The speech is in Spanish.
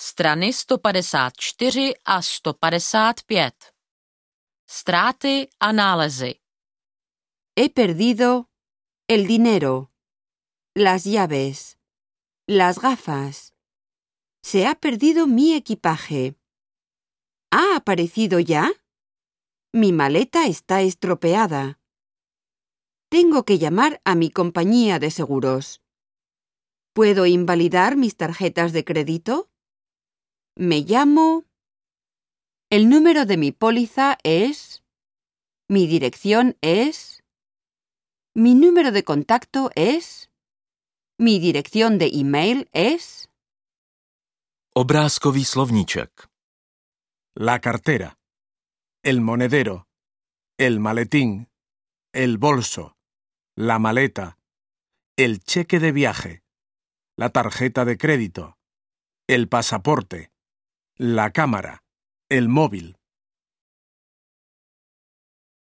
Strany 154 a 155. Ztráty a nálezy. He perdido el dinero, las llaves, las gafas. Se ha perdido mi equipaje. ¿Ha aparecido ya? Mi maleta está estropeada. Tengo que llamar a mi compañía de seguros. ¿Puedo invalidar mis tarjetas de crédito? Me llamo... El número de mi póliza es... Mi dirección es... Mi número de contacto es... Mi dirección de email es... Obrázkový slovníček. La cartera, el monedero, el maletín, el bolso, la maleta, el cheque de viaje, la tarjeta de crédito, el pasaporte, la cámara, el móvil.